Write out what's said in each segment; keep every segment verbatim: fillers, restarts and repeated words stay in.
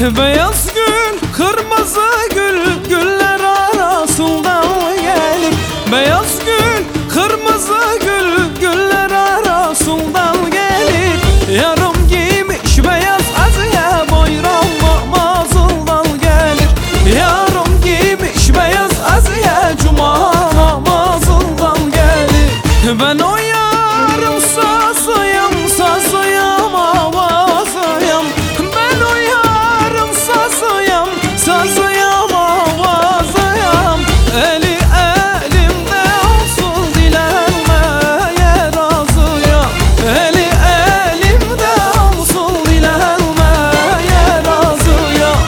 Beyaz gül, kırmızı gül, güller arasından gelir. Beyaz gül, kırmızı gül, güller arasından gelir. Yarım giymiş beyaz aziye, bayram namazından gelir. Yarım giymiş beyaz aziye, cuma namazından gelir. Ben o yarım sazıyım, sazıyım avazıyım. Ben o yarım sazıyım, sazıyım avazıyım. Eli elimde olsun, dilenmeye razıyım. Eli elimde olsun, dilenmeye razıyım.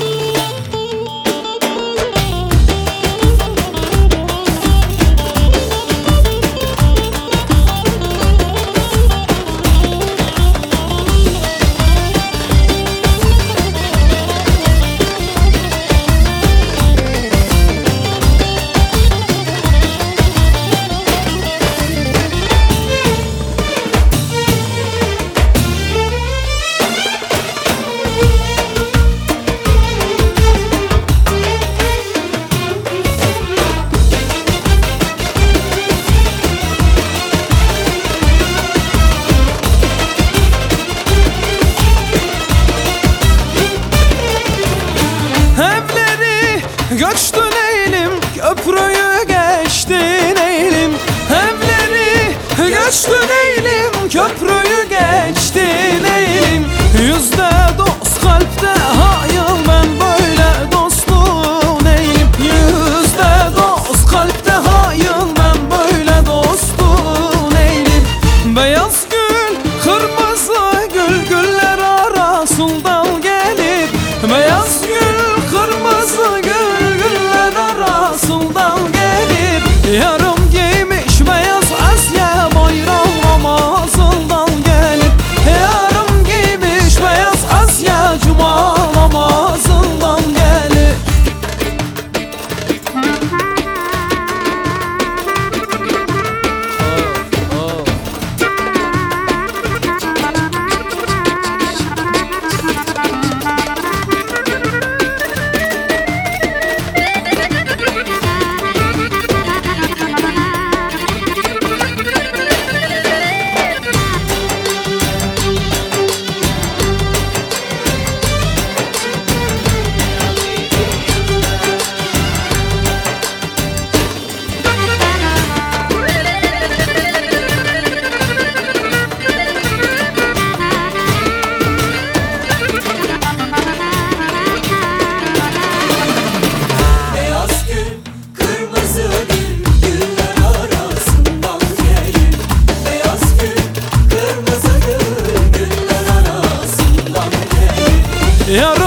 Göçtün eğilim, köprüyü geçtin eğilim. Evleri göçtün eğilim, köprüyü geçtin eğilim. Yüzde dost kalpte hayır, ben böyle dostun eğilim. Yüzde dost kalpte hayır, ben böyle dostun eğilim. Beyaz gül, kırmızı gül, güller arasından gelir. Beyaz gül, kırmızı gül, arasından gelir. Yarım giymiş beyaz Asya, bayram namazından gelir. Yarım giymiş beyaz Asya, cuma namazından gelir. Yarım